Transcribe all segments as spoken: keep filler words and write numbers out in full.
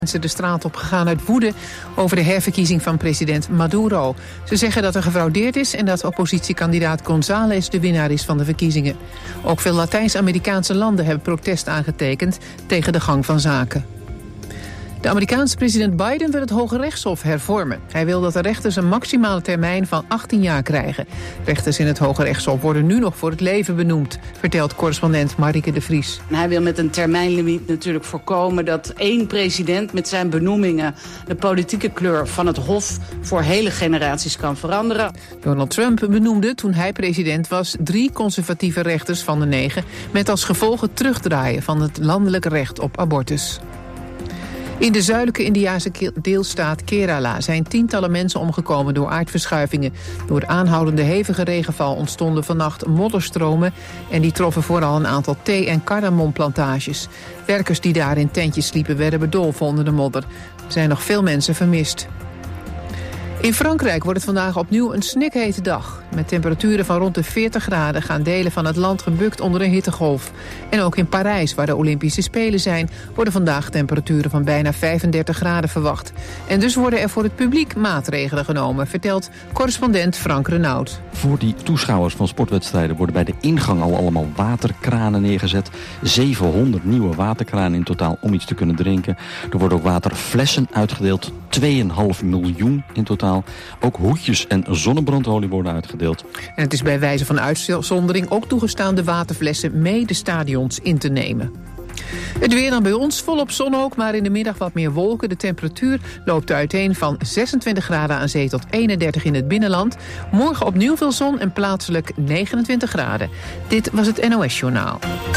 Mensen de straat op gegaan uit woede over de herverkiezing van president Maduro. Ze zeggen dat er gefraudeerd is en dat oppositiekandidaat González de winnaar is van de verkiezingen. Ook veel Latijns-Amerikaanse landen hebben protest aangetekend tegen de gang van zaken. De Amerikaanse president Biden wil het Hoge Rechtshof hervormen. Hij wil dat de rechters een maximale termijn van achttien jaar krijgen. Rechters in het Hoge Rechtshof worden nu nog voor het leven benoemd, vertelt correspondent Marieke de Vries. Hij wil met een termijnlimiet natuurlijk voorkomen dat één president met zijn benoemingen de politieke kleur van het Hof voor hele generaties kan veranderen. Donald Trump benoemde toen hij president was drie conservatieve rechters van de negen, met als gevolg het terugdraaien van het landelijk recht op abortus. In de zuidelijke Indiase deelstaat Kerala zijn tientallen mensen omgekomen door aardverschuivingen. Door aanhoudende hevige regenval ontstonden vannacht modderstromen en die troffen vooral een aantal thee- en cardamomplantages. Werkers die daar in tentjes sliepen werden bedolven onder de modder. Er zijn nog veel mensen vermist. In Frankrijk wordt het vandaag opnieuw een snikhete dag. Met temperaturen van rond de veertig graden gaan delen van het land gebukt onder een hittegolf. En ook in Parijs, waar de Olympische Spelen zijn, worden vandaag temperaturen van bijna vijfendertig graden verwacht. En dus worden er voor het publiek maatregelen genomen, vertelt correspondent Frank Renaud. Voor die toeschouwers van sportwedstrijden worden bij de ingang al allemaal waterkranen neergezet. zevenhonderd nieuwe waterkranen in totaal om iets te kunnen drinken. Er worden ook waterflessen uitgedeeld, twee komma vijf miljoen in totaal. Ook hoedjes en zonnebrandolie worden uitgedeeld. En het is bij wijze van uitzondering ook toegestaan de waterflessen mee de stadions in te nemen. Het weer dan bij ons, volop zon ook, maar in de middag wat meer wolken. De temperatuur loopt uiteen van zesentwintig graden aan zee tot eenendertig in het binnenland. Morgen opnieuw veel zon en plaatselijk negenentwintig graden. Dit was het N O S-journaal.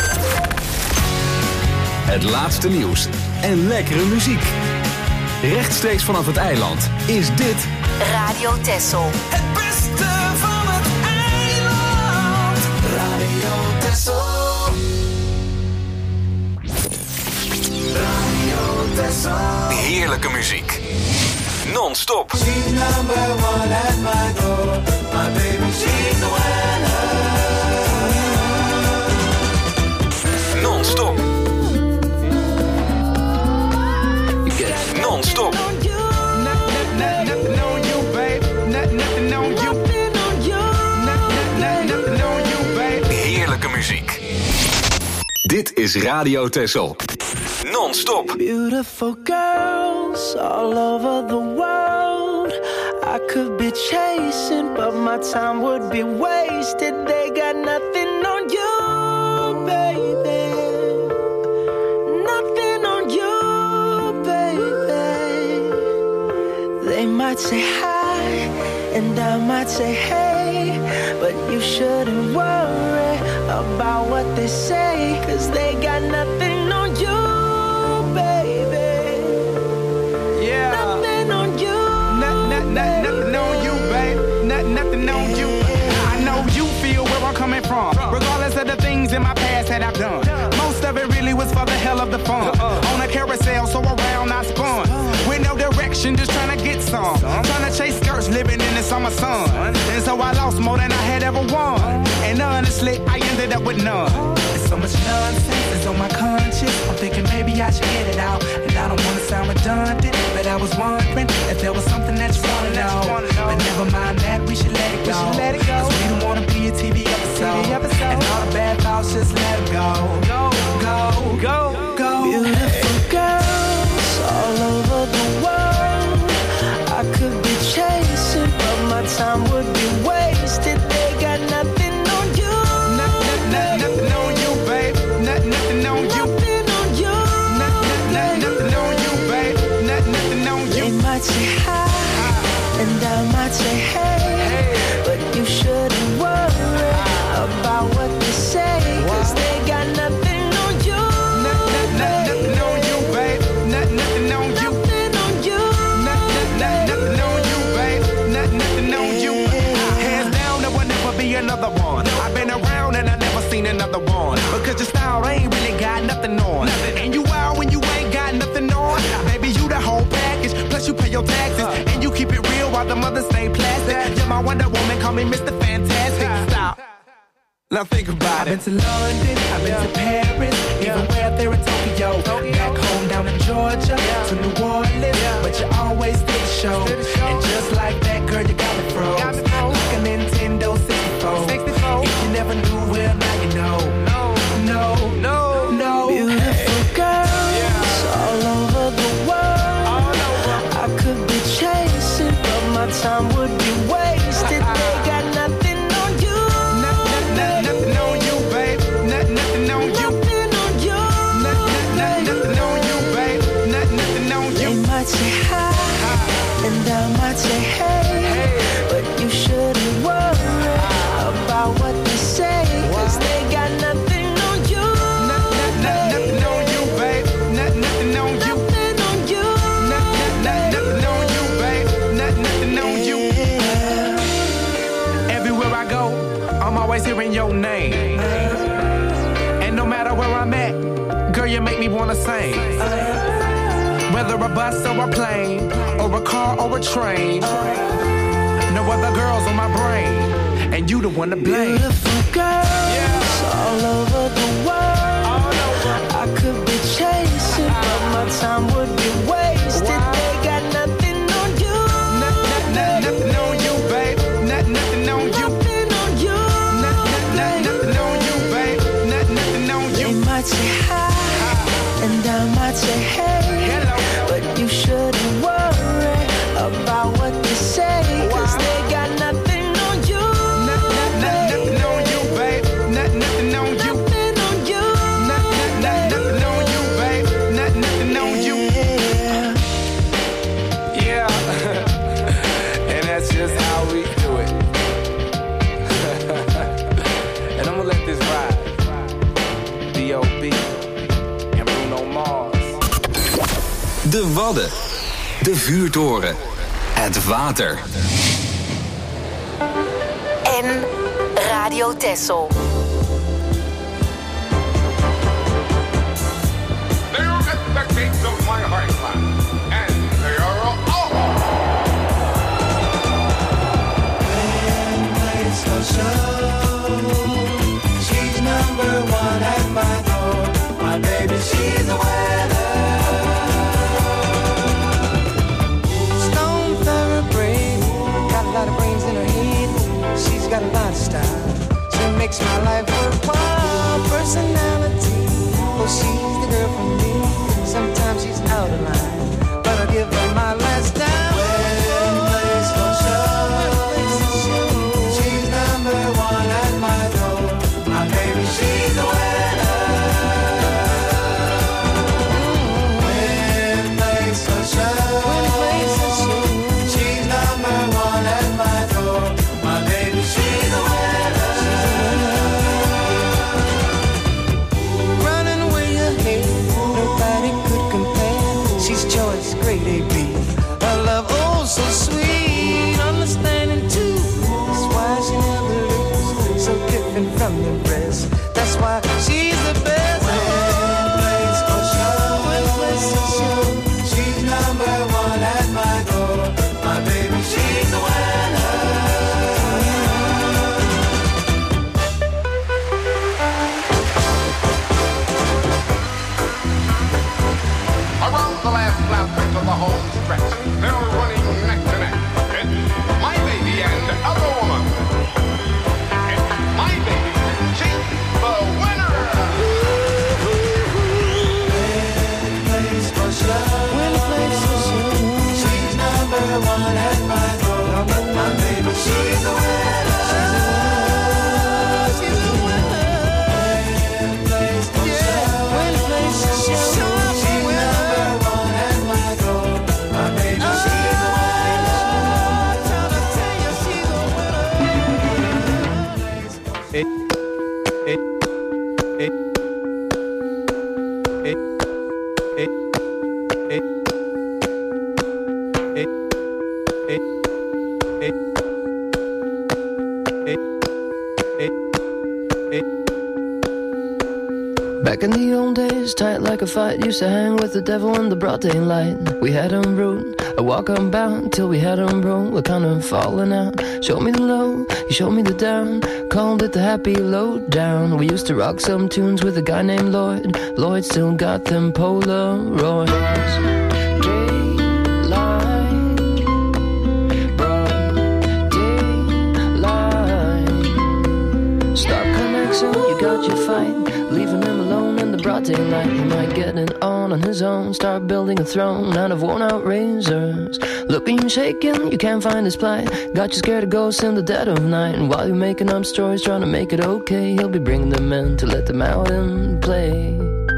Het laatste nieuws en lekkere muziek. Rechtstreeks vanaf het eiland is dit Radio Texel. Het beste van het eiland. Radio Texel. Radio Texel. heerlijke muziek. Non-stop. She's number one at my door. My baby, she's the winner. Non-stop. Non-stop. Heerlijke muziek. Dit is Radio Texel. Non-stop. Beautiful girls all over the world. I could be chasing, but my time would be wasted. They got nothing on you, baby. Nothing on you, baby. They might say hi, and I might say hey, but you shouldn't worry about what they say, 'cause they got nothing on you, baby. Yeah. Nothing on you. Not, not, not, nothing on you, babe. Not, nothing on you. I know you feel where I'm coming from, regardless of the things in my past that I've done. Most of it really was for the hell of the fun. On a carousel, so around I spun. With no direction, just trying to get some. Trying to chase skirts, living in the summer sun. And so I lost more than I had ever won. And honestly, I ended up with none. There's so much nonsense is on my conscience. I'm thinking maybe I should get it out. And I don't want to sound redundant, but I was wondering if there was something that you want to know. But never mind that, we should let it go. Cause we don't want to be a T V episode. And all the bad thoughts, just let it go. Go, go, go, go. Beautiful girls all over the world. I could be chasing, but my time would be wasted. They got nothing on you. Nothing, nothing, nothing on you, babe. Nothing, nothing on you. Nothing on you. Nothing, nothing, nothing on you, babe. Nothing, nothing on you. They might say hi, and I might say hey, but you shouldn't worry about what they say, 'cause they got nothing on you. Nothing, nothing on you, babe. Nothing, nothing on you. Nothing on you. Nothing, nothing on you, babe. Nothing, nothing on you. Hands down, there will never be another one. I've been around and I never seen another one. Because your style ain't really got nothing on. And you out when you ain't got nothing on. Baby, you the whole package. Plus you pay your taxes. And you keep it real while the mothers stay plastic. You're my Wonder Woman, call me Mister Fantastic. Stop. Now think about it. I've been to London, I've been to Paris, even where there in Tokyo. Back home down in Georgia, to New effortless, yeah. But you always did the show. And just like that, girl, you got me froze. Got me froze. Like a Nintendo sixty-four. sixty-four. If you never knew, well, now you know. No, no, no, no. Beautiful girls yeah. all over the world. All over. I could be chasing, but my time would be wasted. They got nothing on you. Not, not, not, nothing on you, babe. Not, nothing on you. Nothing on you. Not, not, not, nothing on you, babe. Not, nothing on you. They might say hi, hi. And I might say hey, hey. But you shouldn't worry uh, about what they say, cause they got nothing on you. Not, not, not, nothing on you, babe. Not, nothing on you. Nothing on you. Not, not, not, nothing on you, babe. Not, nothing on you. Yeah. Everywhere I go, I'm always hearing your name. And no matter where I'm at, girl, you make me wanna sing. Whether a bus or a plane, or a car or a train, no other girls on my brain, and you the one to blame. Beautiful girls yeah. all over the world. All over. I could be chasing, but my time would be wasted. Wow. They got nothing on you. Not, not, not, nothing on you, babe. Not, nothing on you. Nothing on you. Not, not, not, nothing on you, babe. Not, nothing on you. They might say hi, hi. And I might say hey. Hello. But you shouldn't worry about what they say, cause wow. they got nothing on you. Not, not, not, nothing on you, babe. Not, nothing on you. Nothing on you. Not, not, not, nothing on you, babe. Not, nothing on you. Yeah. And that's just how we do it. And I'm gonna let this ride. D O B en Bruno Mars. De Wadden. De vuurtoren. Het water. En Radio Texel. They are at the gates of my heart class, and they are all. She's number one at my door. My baby, she's a winner. Stone thoroughbred, got a lot of brains in her head. She's got a lot of style. She makes my life worthwhile. Personality, oh, she's the girl for me. Sometimes she's out of line, but I'll give her my last dime. She's a winner. When place for show. She's number one at my door. My baby, she's a winner. Running away ahead, nobody could compare. She's choice, great A B. Her love, oh so sweet, understanding too. That's why she never loses, so different from the rest. That's why she's the best. When place for show, when place for show. She's number one at my door. My baby, she's the winner. Around the last lap into the home stretch, they're running neck to neck. It's my baby and other woman. It's my baby. She's the winner. When place for show, when place for show. She's number one at my door. My baby, she's the winner. She's the winner. When place for show, when place for show. She's number one at my door. My baby, she's the winner. Trying to tell you she's the Back in the old days, tight like a fight, used to hang with the devil in the broad daylight. We had him rude, a walk unbound, till we had him broke, we're kind of falling out. Showed me the low, he showed me the down, called it the happy low down. We used to rock some tunes with a guy named Lloyd. Lloyd still got them Polaroids. Day on his own, start building a throne out of worn out razors. Looking shaken, you can't find his plight. Got you scared of ghosts in the dead of night. And while you're making up stories, trying to make it okay, he'll be bringing them in to let them out and play.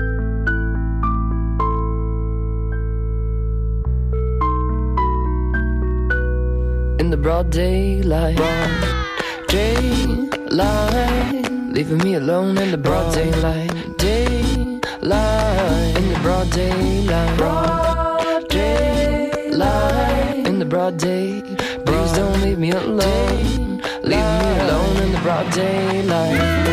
In the broad daylight, broad daylight, leaving me alone in the broad daylight, daylight, in the broad daylight, broad daylight, in the broad day. Please don't leave me alone, leave me alone in the broad daylight.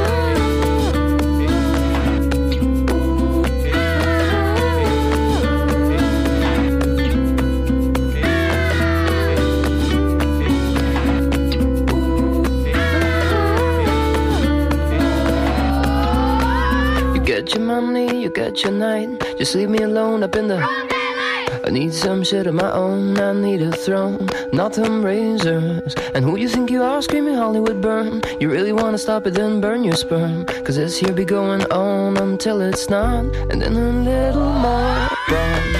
Get your money, you get your night. Just leave me alone up in the I need some shit of my own. I need a throne, not them razors. And who you think you are, screaming Hollywood burn? You really wanna stop it, then burn your sperm. Cause this here be going on until it's not. And then a little more broad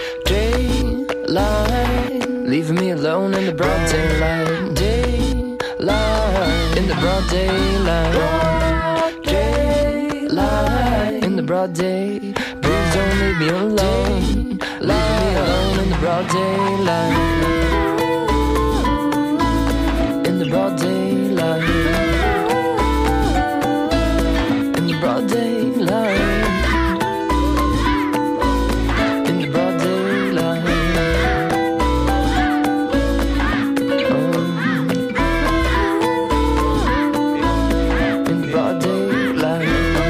daylight, leaving me alone in the broad daylight. Daylight, in the broad daylight. Broad daylight, in the broad day. Please don't leave me alone, leave me alone in the broad daylight. In the broad daylight. In the broad daylight. In the broad daylight. Oh. In the broad daylight.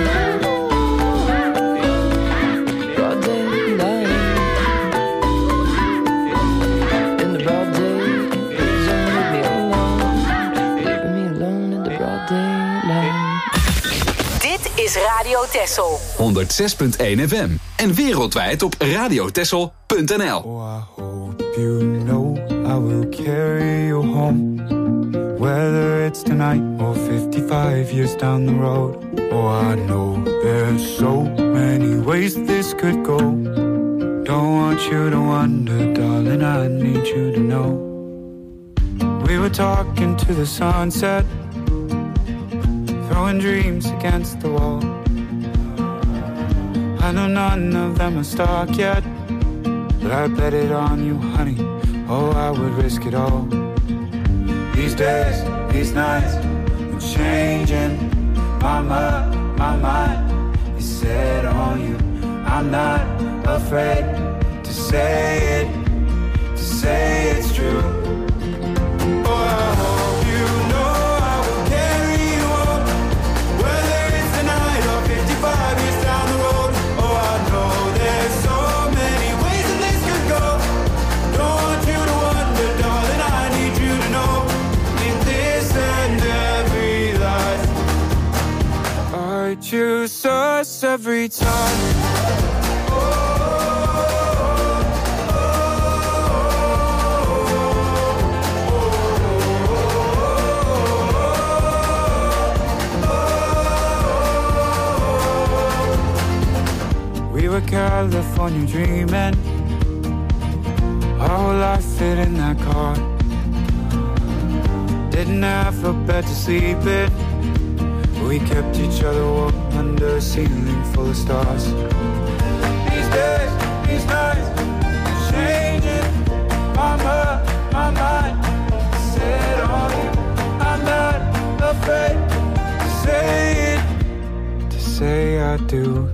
Broad daylight. In the broad day. Please don't leave me alone, leave me alone in the broad daylight. Dit is Radio Texel. honderdzes punt één F M. En wereldwijd op radiotexel punt n l. Oh, I hope you know I will carry you home. Whether it's tonight or fifty-five years down the road. Oh, I know there's so many ways this could go. Don't want you to wonder, darling, I need you to know. We were talking to the sunset, throwing dreams against the wall. I know none of them are stuck yet, but I bet it on you, honey. Oh, I would risk it all. These days, these nights, I'm changing. Mama, my mind is set on you. I'm not afraid to say it, to say it's true. Oh, I hope you know I will carry you home. Whether it's tonight or fifty-five years down the road. Oh, I know there's so many ways that this could go. Don't want you to wonder, darling, I need you to know. In this and every life, I choose us every time. We were California dreaming, our whole life fit in that car. Didn't have a bed to sleep in, we kept each other warm under a ceiling full of stars. These days, these nights, changing. Mama, my mind set on you. I'm not afraid to say it, to say I do.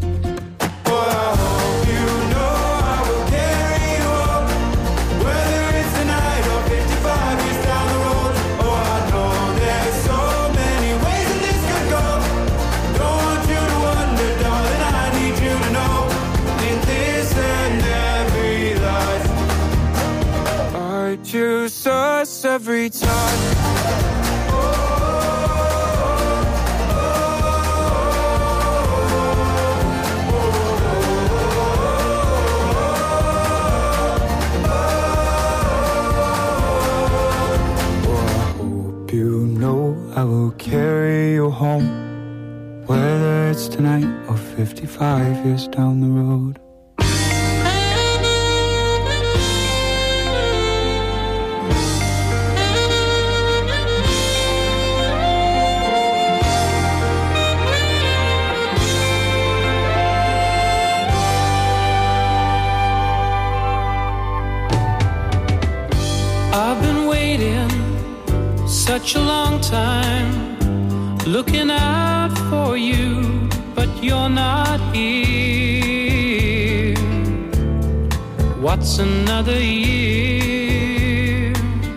Choose us every time. I will carry you home, whether it's tonight or fifty-five years down the road. I've been waiting such a long time, looking out for you, but you're not here. What's another year?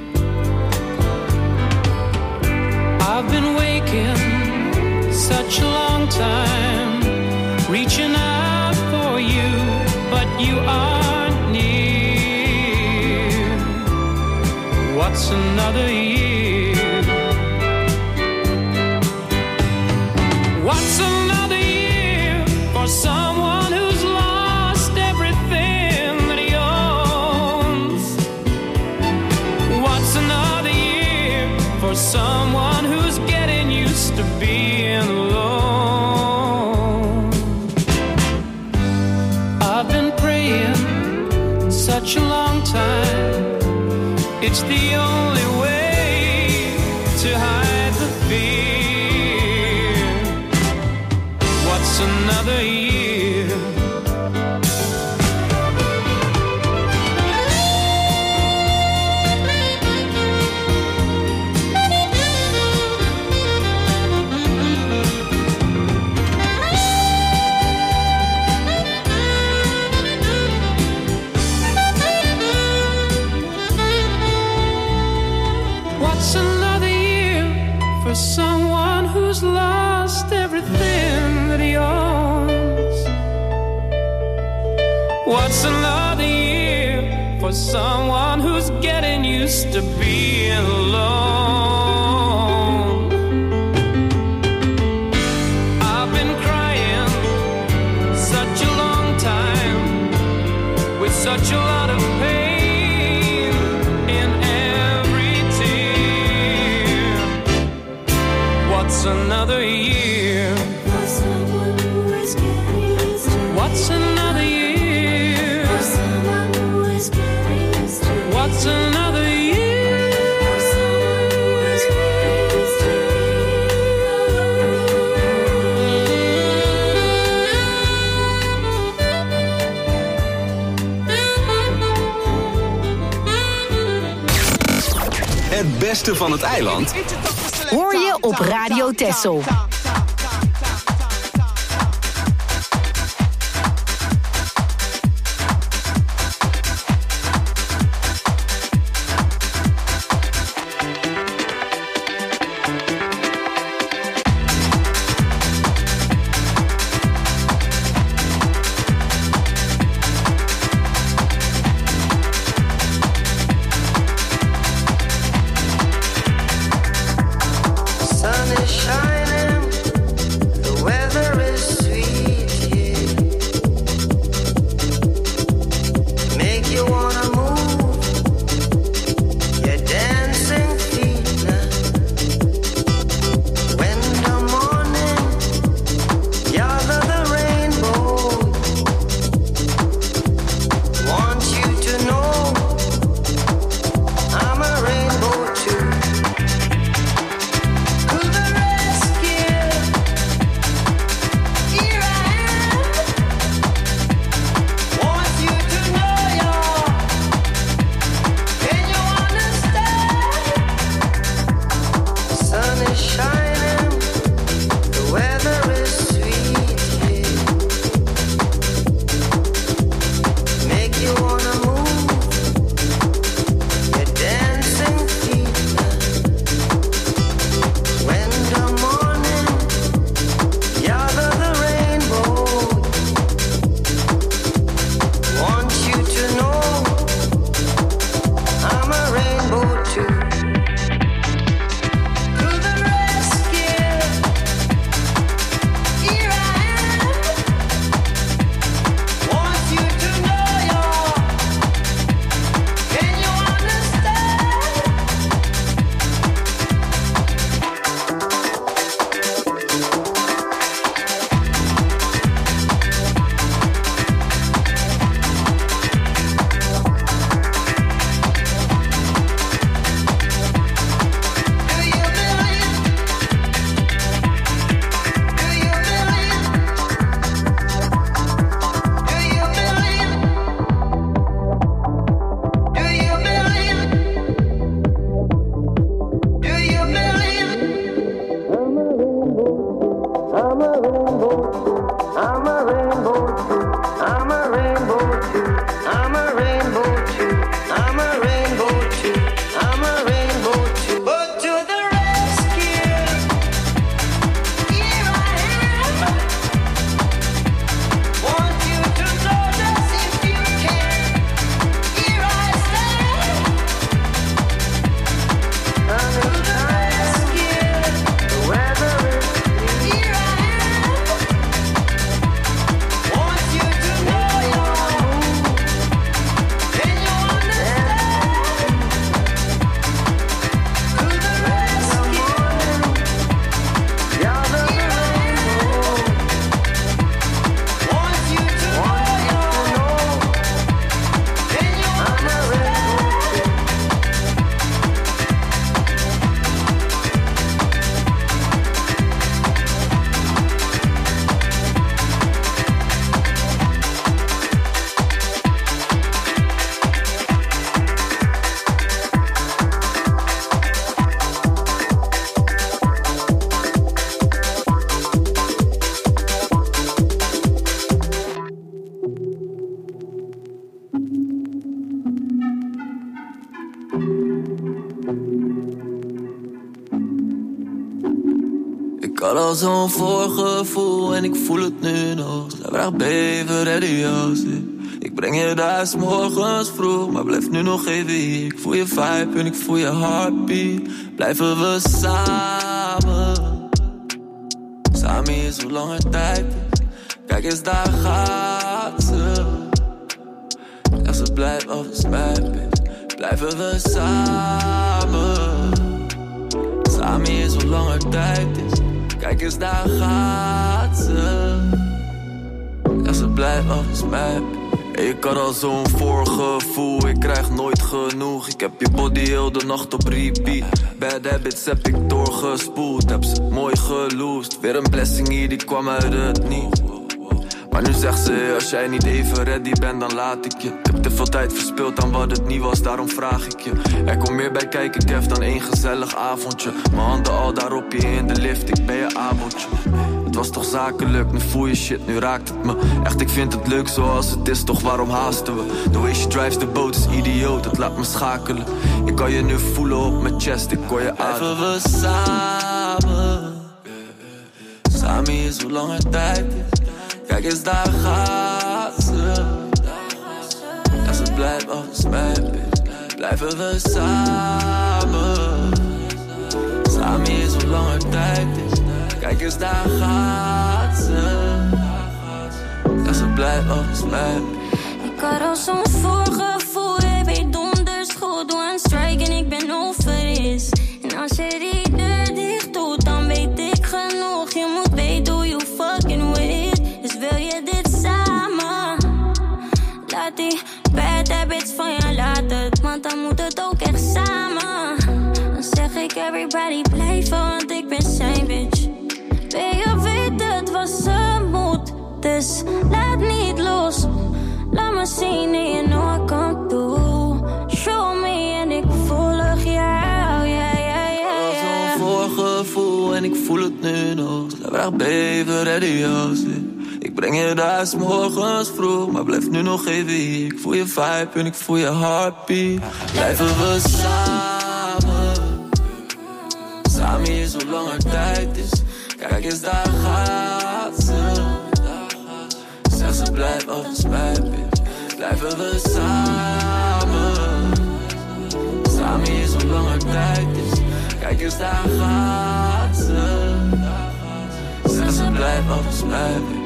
I've been waking such a long time, reaching out for you, but you aren't near. What's another year? What's another year for someone who's lost everything that he owns? What's another year for someone who's getting used to being alone? I've been praying such a long time, it's the only way to hide the fear. What's another year? What's another year for someone who's lost everything that he owns? What's another year for someone who's getting used to being alone? I've been crying such a long time, with such a lot of pain in every tear. What's another year? For someone who is getting used to. What's another year? For someone who is getting used to. What's another year? For someone who is getting used to. Het beste van het eiland Hoor je op Radio Texel. Sun is shining, the weather is sweet, yeah. Make you wanna move your dancing feet now. When the morning gather the rainbow, want you to know I'm a rainbow too. To the rescue, here I am. Want you to know you're had al zo'n voorgevoel en ik voel het nu nog. Zij vraagt baby, ready als ik. Ik breng je daar 's morgens vroeg, maar blijf nu nog even hier. Ik voel je vibe en ik voel je heartbeat. Blijven we samen. Samen hier zolang er tijd is. Kijk eens, daar gaat ze. Ja, ze blijft als mij, bitch. Blijven we samen. Samen hier zolang er tijd is. Kijk eens, daar gaat ze. Ja, ze blijft als mij, bitch. Ik had al zo'n voorgevoel, ik krijg nooit genoeg. Ik heb je body heel de nacht op repeat. Bad habits heb ik doorgespoeld, heb ze mooi geloosd. Weer een blessing hier, die kwam uit het niet. Maar nu zegt ze, als jij niet even ready bent, dan laat ik je. Ik heb te veel tijd verspild aan wat het niet was, daarom vraag ik je. Er komt meer bij kijken, Kev, dan één gezellig avondje. Mijn handen al daarop je in de lift, ik ben je abeltje. Het was toch zakelijk, nu voel je shit, nu raakt het me. Echt, ik vind het leuk zoals het is, toch waarom haasten we? The way she drives the boat is idioot, het laat me schakelen. Ik kan je nu voelen op mijn chest, ik hoor je ademen. Blijven we samen. Samen hier zolang er tijd is. Kijk eens, daar gaat ze. Ja, ze blijft als mij, bitch. Blijven we samen. Samen hier zolang er tijd is. Kijk eens, daar gaat ze. Ja, ze blijft als mij. Ik had al zo'n voorgevoel, je weet donders goed. Doe een strike en ik ben over is. En als je die deur dicht doet, dan weet ik genoeg. Je moet weten hoe you fucking with. Dus wil je dit samen? Laat die bad habits van je laten, want dan moet het ook echt samen. Dan zeg ik everybody blijven, want ik ben zijn bitch. Wil je weten, het was een moed. Dus laat niet los. Laat me zien en je know I come through. Show me en ik volg jou, ja, ja, ja, ja. Zo'n voorgevoel en ik voel het nu nog. Zij vraagt baby, ready als ik. Ik breng je daar 's morgens vroeg, maar blijf nu nog even hier. Ik voel je vibe en ik voel je heartbeat. Blijven we samen. Samen hier zolang er tijd is. Kijk eens, daar gaat ze. Zeg, ze blijft als mij, bitch. Blijven we samen. Samen hier zolang er tijd is. Kijk eens, daar gaat ze. Zeg, ze blijft als mij, bitch.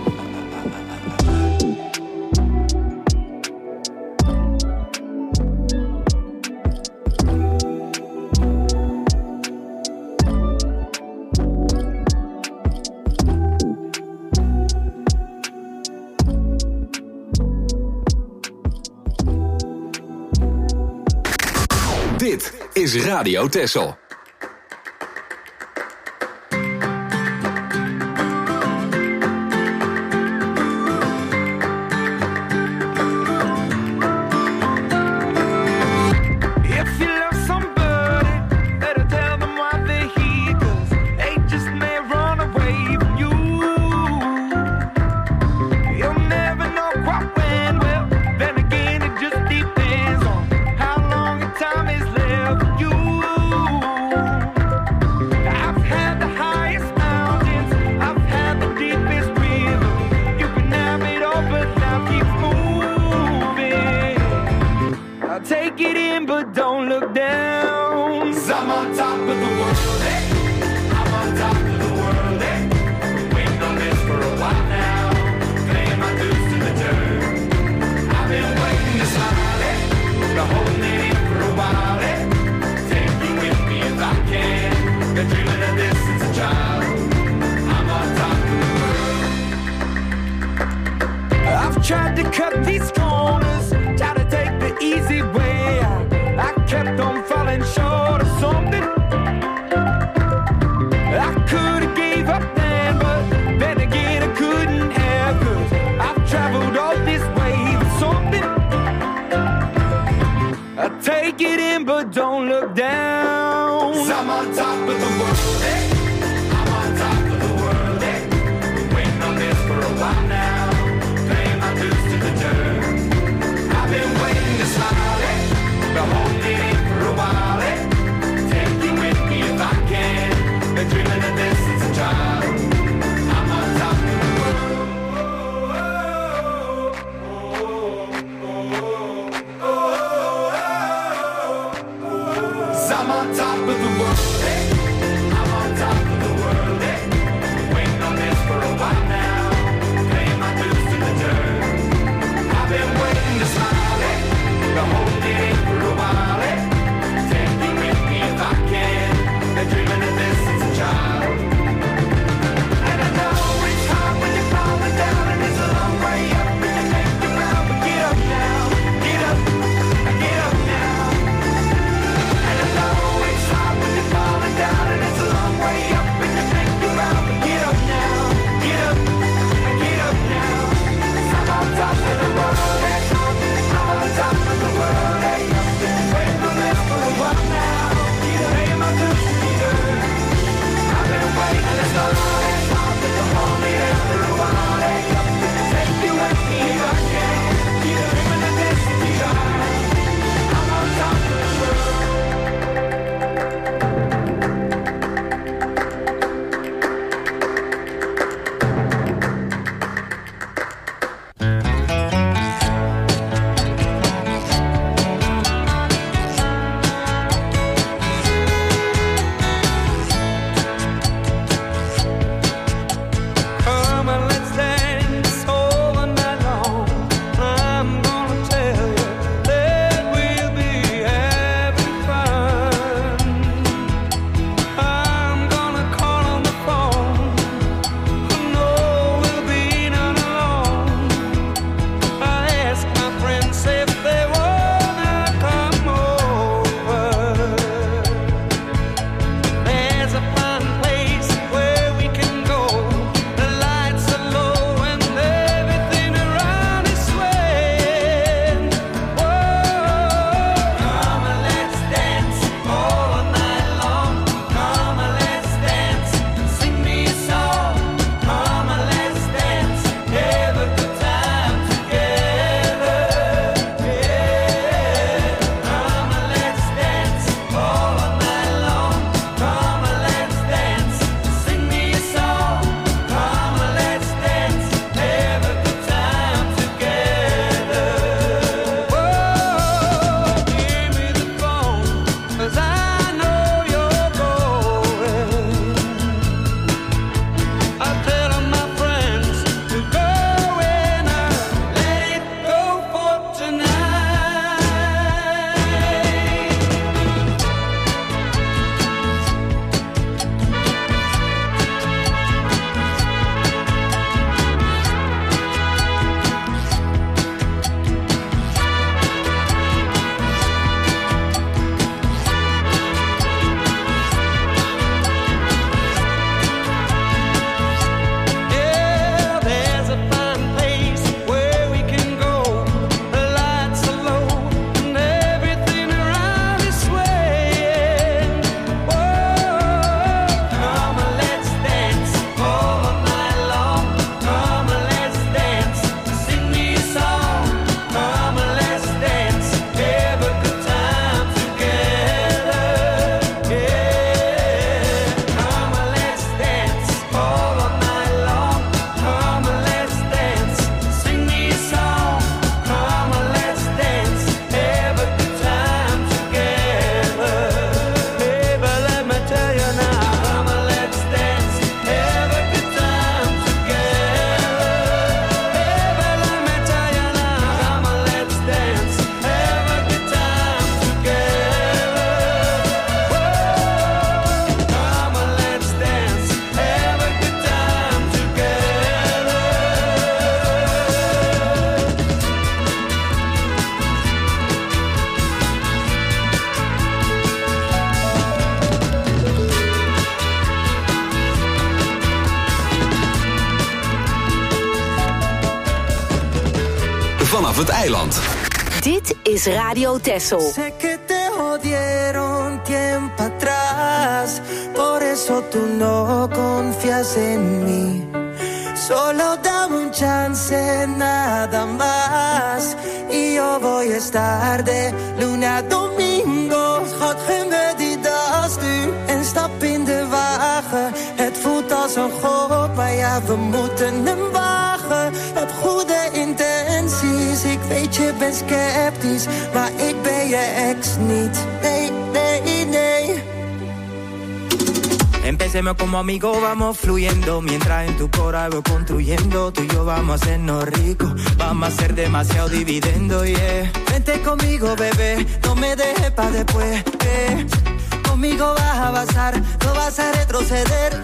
Dit is Radio Texel. Tried to cut these corners, tried to take the easy way out. I kept on falling short of something. I could have gave up then, but then again I couldn't have, 'cause I've traveled all this way for something. I take it in, but don't look down. 'Cause I'm on top of the world, hey. I'm on top of the world, hey. Been waiting on this for a while now. I've been waiting to smile, eh? Been holding it for a while, eh? Take you with me if I can. Been dreaming of this since a child. I'm on top of the world, hey. I'm on top of the world, hey. Waiting on this for a while now. Paying my dues to the dirt. I've been waiting to smile, hey. The whole day for a while, hey. Take you with me if I can. Been dreaming of this since a child. And I know it's hard when you're falling down, and it's a long way up and you make you proud, but get up now, get up, get up now. And I know it's hard when you're falling down, and it's a long way up and you make you proud, but get up now, get up, get up now. 'Cause I'm on top of the world, hey. I'm on top of the world, hey. Waiting for this for a while now. Paying my dues to the earth. I've been waiting, let's go, let's go. You hold me there for a while, hey. Take you with me if I can. Keep dreaming of this to the earth. I'm on top of the world. Come and let's dance all the night long. I'm gonna tell you that we'll be having fun. I'm gonna call on the phone. I know we'll be not alone. I ask my friends if they wanna come over. There's a fun place where we can go. The lights are low and everything around is swaying. Whoa, come and let's dance all night long. Come and let's dance, sing me a song. Come and let's dance, have a good time together. Yeah, come and let's dance all night long. Come and let's dance, sing me a song. Come and let's dance, have a good time together. Whoa, give me the phone, 'cause I know you're going. I tell all my friends to go and I let it go for tonight. Yeah, there's a fine place where we can go. The lights are low and everything around is swaying. Whoa, come and let's dance all night long. Come and let's dance, sing me a song. Come and let's dance, have a good time together. Yeah, come and let's dance all night long. Come and let's dance, sing me a song. Come and let's dance, have a good time together. Baby, let me tell you now. Come and let's dance, have a good time together. Baby, let me tell you now. Come and let's dance, have a good time together. Whoa, come and let's dance, have a good time together. Vanaf het eiland. Dit is Radio Texel. Sé que te jodieron tiempo atrás, por eso tú no confías en mí. Solo dame un chance, nada más, y yo voy a estar de lunes a domingo. Schat, geen medida nu en stap in de wagen. Het voelt als een god, maar ja, we moeten hem wagen. Heb goede intenties, ik weet je bent sceptisch, maar ik ben je ex niet. Nee, nee, nee. Empecemos como amigos, vamos fluyendo. Mientras en tu cora voy construyendo. Tú y yo vamos a hacernos ricos. Vamos a hacer demasiado dividendo, yeah. Vente conmigo, bebé, no me dejes pa' después, eh. Conmigo vas a avanzar, no vas a retroceder,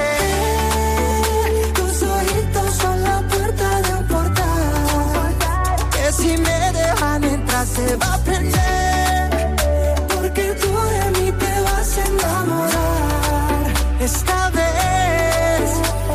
eh. Tus ojitos son la puerta de un portal, que si me dejan entrar se va a prender. porque tú de mí te vas a enamorar. Esta vez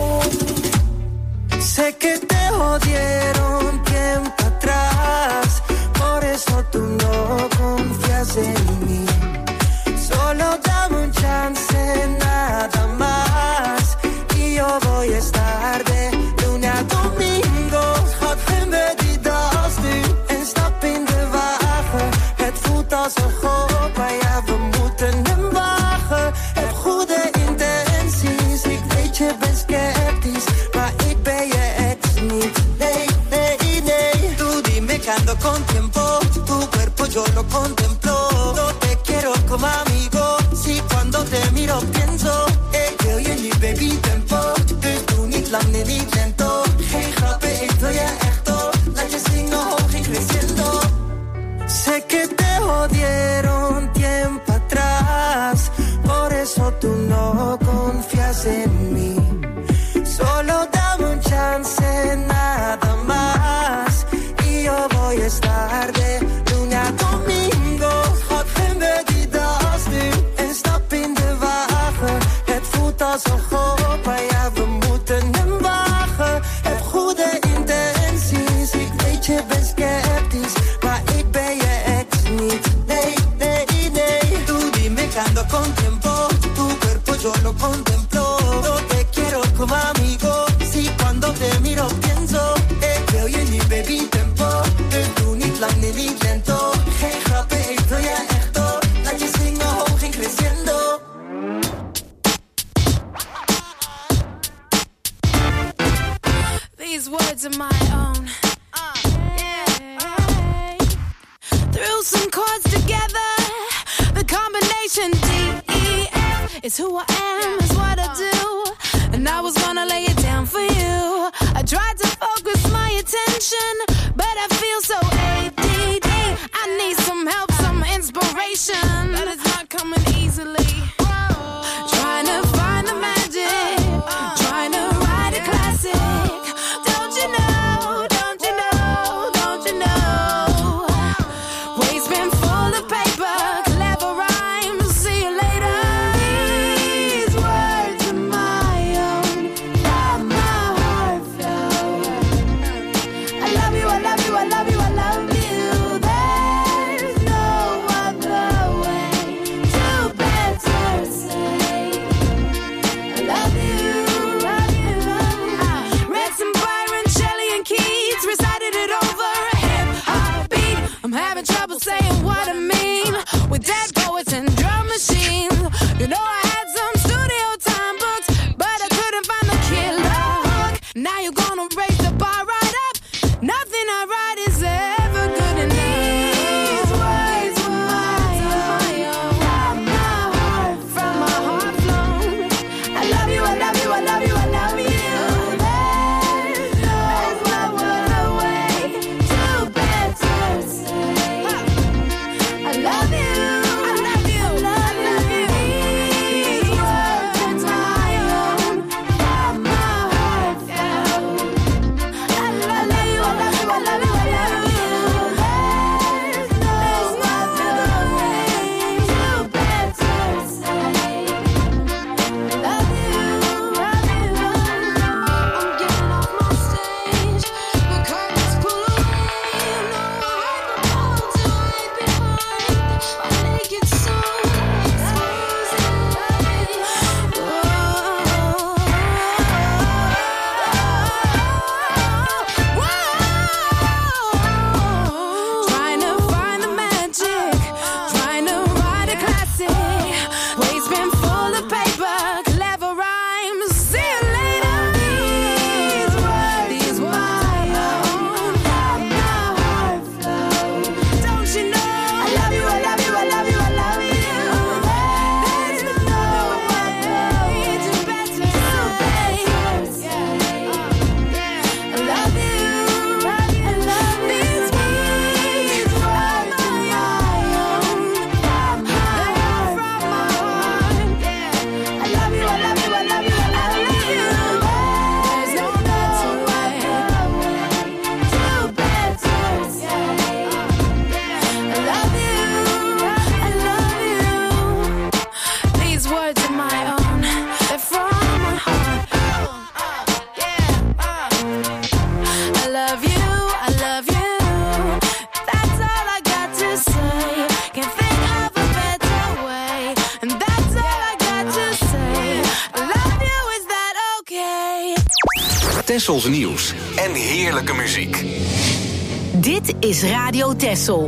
sé que te jodieron tiempo atrás, por eso tú no confías en mí. Solo dame un chance, nada más, y yo voy a estar de lunes a domingo. Schat, geen we die das nu en stap in de wagen. Het voelt als een god, maar ja, we moeten hem wagen. Heb goede intenties, ik weet je bent sceptisch, maar ik ben je ex niet. Nee, nee, nee. Tú dime que ando con tiempo, tu cuerpo yo lo contemplo. No te quiero como amigo, si cuando te miro pienso, ik wil je nu baby tempo. Dus doe niet lang, nee niet lento. Geen grappen, ik wil je echt op. Laat je zingen hoog en creciendo. Sé que te jodieron tiempo atrás, por eso tú no confías en mí. Solo dame un chance, nada más, y yo voy a estar de lunes a domingo. Schat, geen we die das nu en stap in de wagen. Het voelt als een god, maar ja, we moeten hem wagen. Heb goede intenties, ik weet je bent sceptisch, maar ik ben je ex niet. Nee, nee, nee. Tú dime que ando con tiempo, tu cuerpo yo lo contemplo. No te quiero como amigo, si cuando te miro pienso, ik wil je nu baby tempo. Dus doe niet lang, nee niet lento. Geen grappen, ik wil je echt op. Laat je zingen hoog en creciendo. These words are my own. Uh, yeah. Threw some chords together. The combination D E F is who I am, is what I do. And I was gonna lay it down for you. I tried to focus my attention, but I feel so A D D. I need some help, some inspiration, but it's not coming easily. Trying to find the magic, trying to write a classic. Don't you know, don't you know, don't you know? Waste bin full of paper, clever rhymes, see you later. These words are my own, from my heart flow. I love you, I love you, I love you, I love you. There's no other way to better say I love you, love you. I read some Byron, Shelley, and Keats, recited it over a hip hop beat. I'm having trouble saying what I mean with dead poets and drum machines. You know I had some studio time books, but I couldn't find the killer hook. Now you're gonna raise the bar right up. Nothing I write is ever good enough. These words were my own, from my heart, from my heart flown. I love you, I love you, I love you, I love you. There's no other way to better say I love you, I love you, I love you. Tessels nieuws en heerlijke muziek. Dit is Radio Tessel.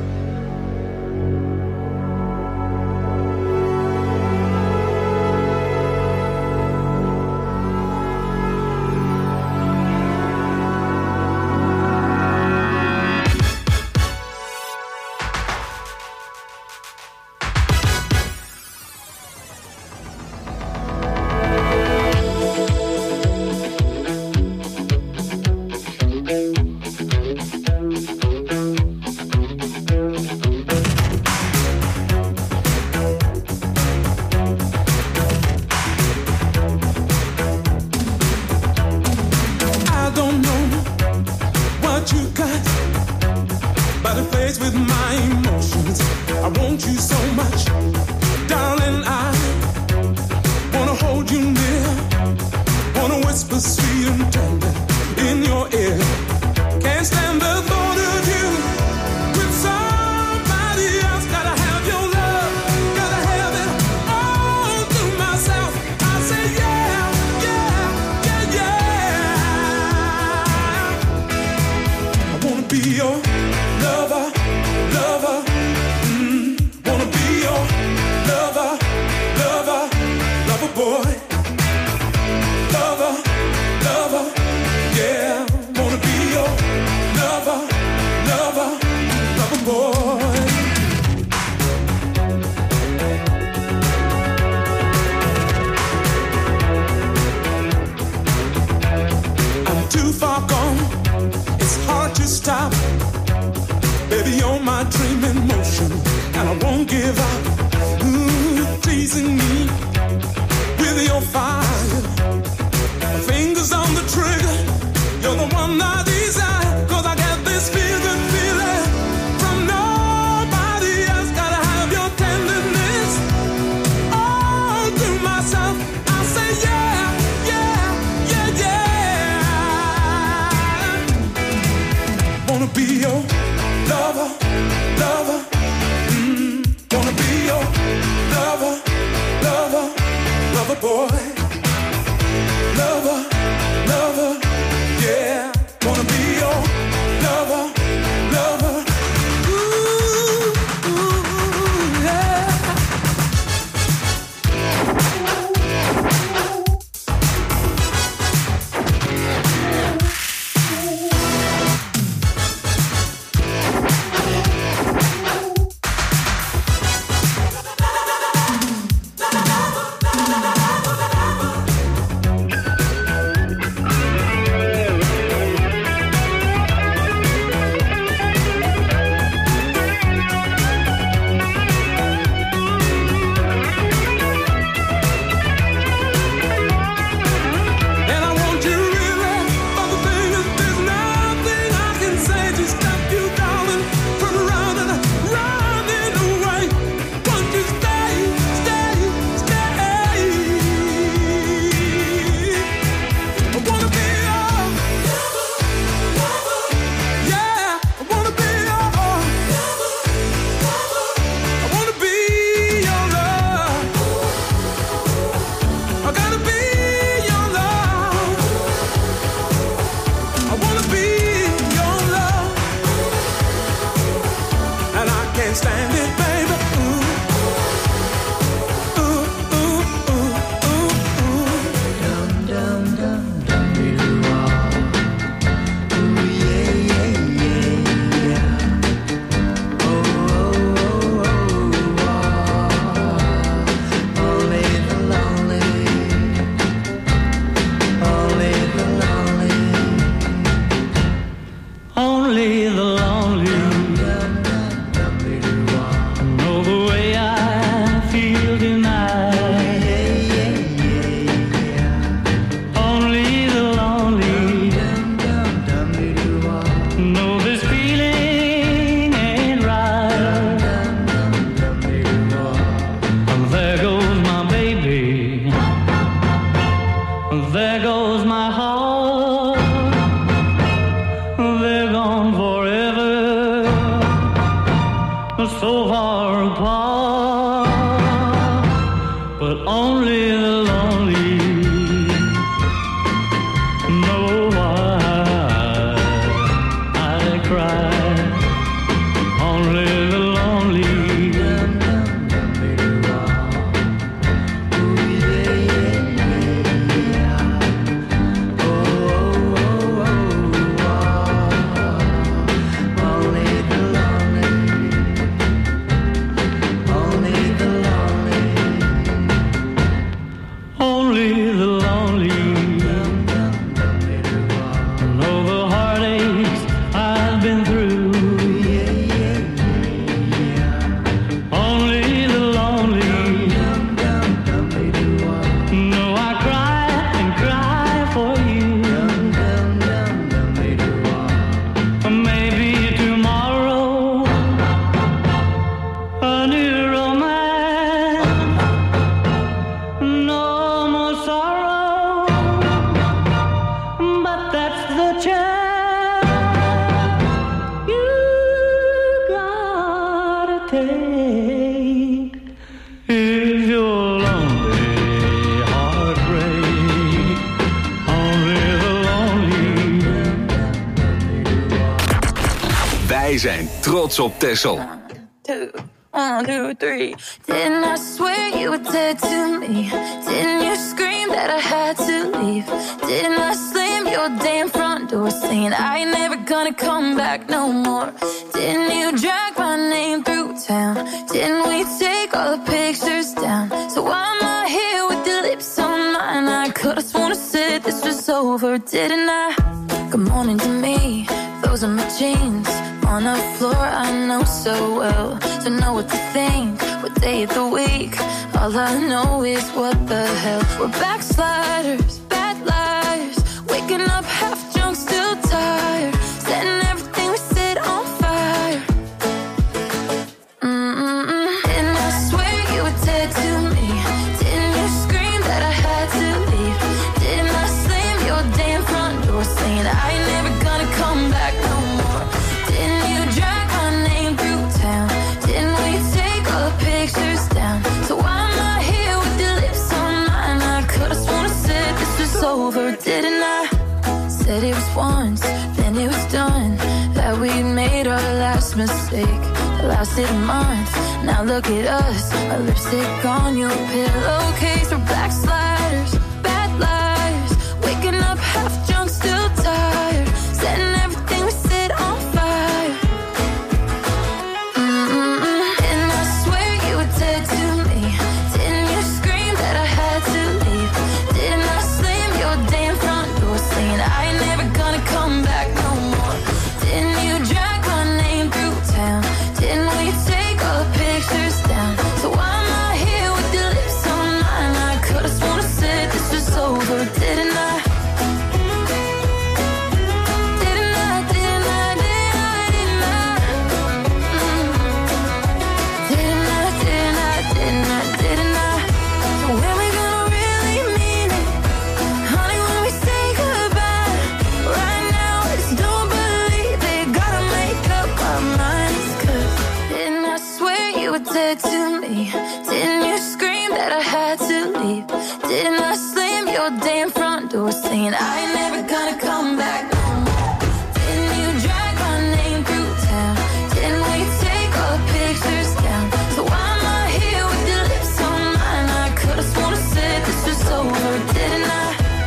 so far apart, but only the lonely know. a new romance. No more sorrow, but that's the chance you gotta take. If you're lonely, heartbreak, only the lonely. Wij zijn trots op Texel. Two, one, two, three. Didn't I swear you were dead to me? Didn't you scream that I had to leave? Didn't I slam your damn front door saying I ain't never gonna come back no more? Didn't you drag my name through town? Didn't we take all the pictures down? So why am I here with the lips on mine? I could've sworn I said this was over, didn't I? Good morning to me, those are my jeans. On the floor I know so well. To know what to think, what day of the week. All I know is what the hell. We're backsliders, bad liars. Waking up half drunk, still tired. Setting everything we said on fire. Mm-mm-mm. Didn't I swear you were dead to me? Didn't you scream that I had to leave? Didn't I slam your damn front door saying I ain't never gonna come back no more? Didn't you drag my name through town? Didn't we take all the pictures down? So why am I here with the lips on mine? I could've sworn I said this was over, didn't I? Said it was once, then it was done. That we made our last mistake. Lasted a month, now look at us. Our lipstick on your pillowcase. We're backsliders, bad liars. Waking up half drunk, still tired. Setting everything we said on fire. Mm-mm-mm. Didn't I swear you were dead to me? Didn't you scream that I had to leave? Didn't I slam your damn front door saying I ain't never gonna come back no more? Didn't you drag my name through town? Didn't we take all the pictures down? So why am I here with the lips on mine? I could've sworn I said this was over, didn't I? Didn't I, didn't I, didn't I, didn't I? Mm. Didn't I, didn't I, didn't I, didn't I? So when we gonna really mean it? Honey, when we say goodbye? Right now I just don't believe it. Gotta make up our minds. Cause didn't I swear you were dead to me? Didn't you scream that I had to leave? Didn't I slam your damn front door saying I ain't never gonna come back no more? Didn't you drag my name through town? Didn't we take all the pictures down? So why am I here with the lips on mine? I could've sworn I said this was over, didn't I?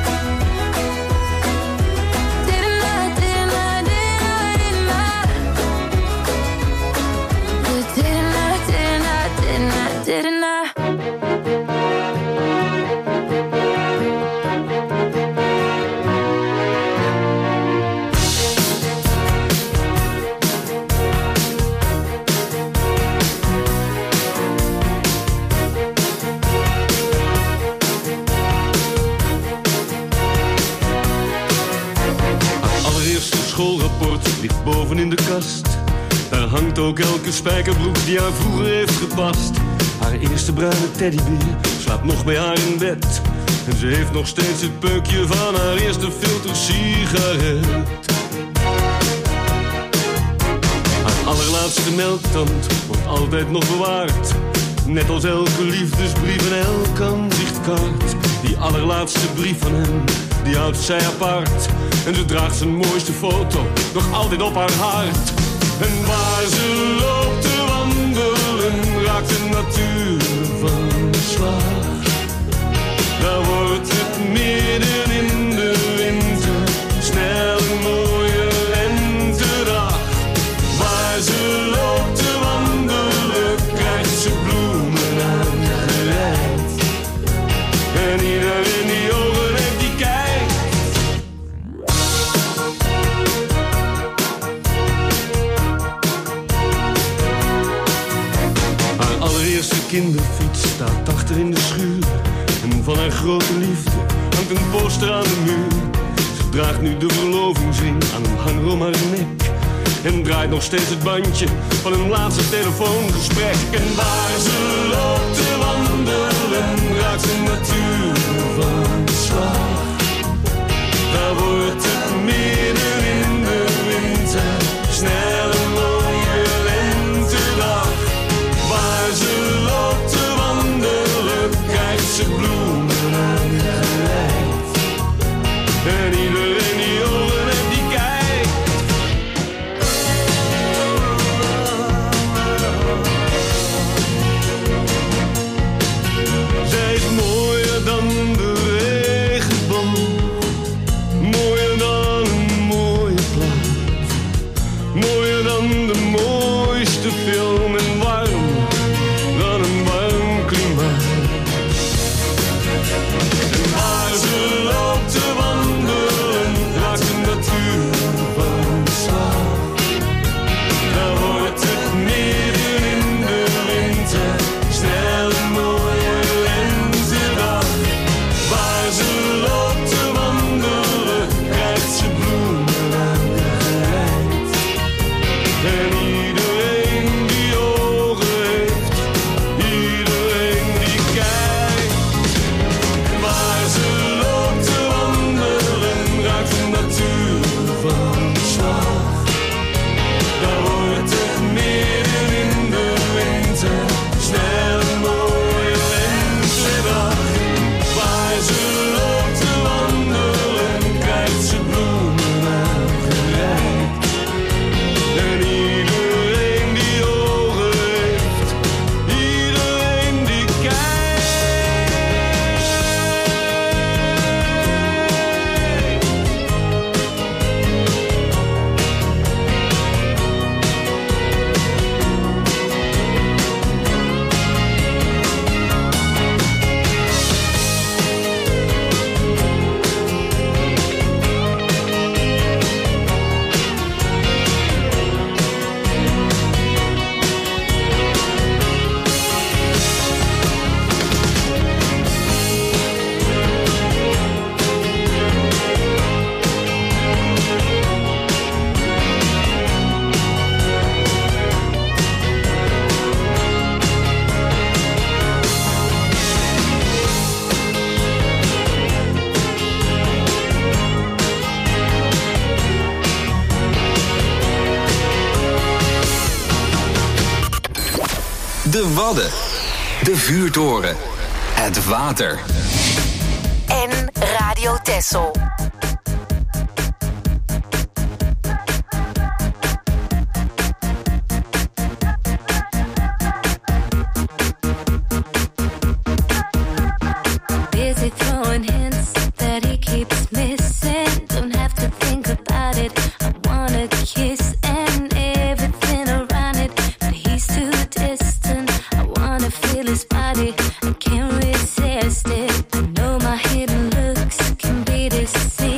Didn't I, didn't I, didn't I, didn't I? But didn't I, didn't I, didn't I, didn't I? Allereerste schoolrapport ligt boven in de kast. Daar hangt ook elke spijkerbroek die haar vroeger heeft gepast. Haar eerste bruine teddybeer slaapt nog bij haar in bed. En ze heeft nog steeds het peukje van haar eerste filter sigaret. Haar allerlaatste melktand wordt altijd nog bewaard. Net als elke liefdesbrief en elk aanzichtkaart. Die allerlaatste brief van hem, die houdt zij apart. En ze draagt zijn mooiste foto nog altijd op haar hart. En waar ze loopt te wandelen, raakt de natuur van de slag. Daar wordt het midden in de winter, snel een mooie lentedag. Waar ze loopt te wandelen, krijgt ze bloemen aangereikt. En iedereen die ogen heeft, die kijkt. Haar allereerste kinderfiets staat achter in de schuur. En van haar grote liefde hangt een poster aan de muur. Ze draagt nu de verlovingsring aan een hanger om haar nek. En draait nog steeds het bandje van hun laatste telefoongesprek. En waar ze loopt te wandelen, raakt de natuur van slag. Daar wordt het midden in de winter, snel een mooie lentedag. Waar ze loopt te wandelen, krijgt ze bloemen aangereikt. En iedereen die ogen heeft, die kijkt. Zij is mooier dan de regenboog, mooier dan een mooie plaat, mooier dan de mooiste film en warm dan een warm klimaat. En waar ze loopt te wandelen, raakt de natuur van slag. Daar wordt het midden in de winter, snel een mooie lentedag. Waar ze loopt te wandelen, krijgt ze bloemen aangereikt. En iedereen die ogen heeft, iedereen die kijkt. Waar ze loopt te wandelen, raakt de natuur van slag. Daar wordt het midden in de winter, snel een mooie lentedag. Waar ze loopt te wandelen, krijgt ze bloemen aangereikt. En iedereen die ogen heeft, iedereen die kijkt. De Wadden. De vuurtoren. Het water. En Radio Texel. Busy throwing hints that he keeps missing. Don't have to think about it. I wanna kiss and everything around it, but he's too distant. I wanna feel his body. I can't resist it. I know my hidden looks can be deceiving.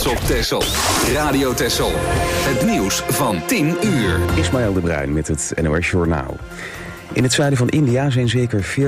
op Texel. Radio Texel. Het nieuws van tien uur. Ismaël de Bruin met het N O S Journaal. In het zuiden van India zijn zeker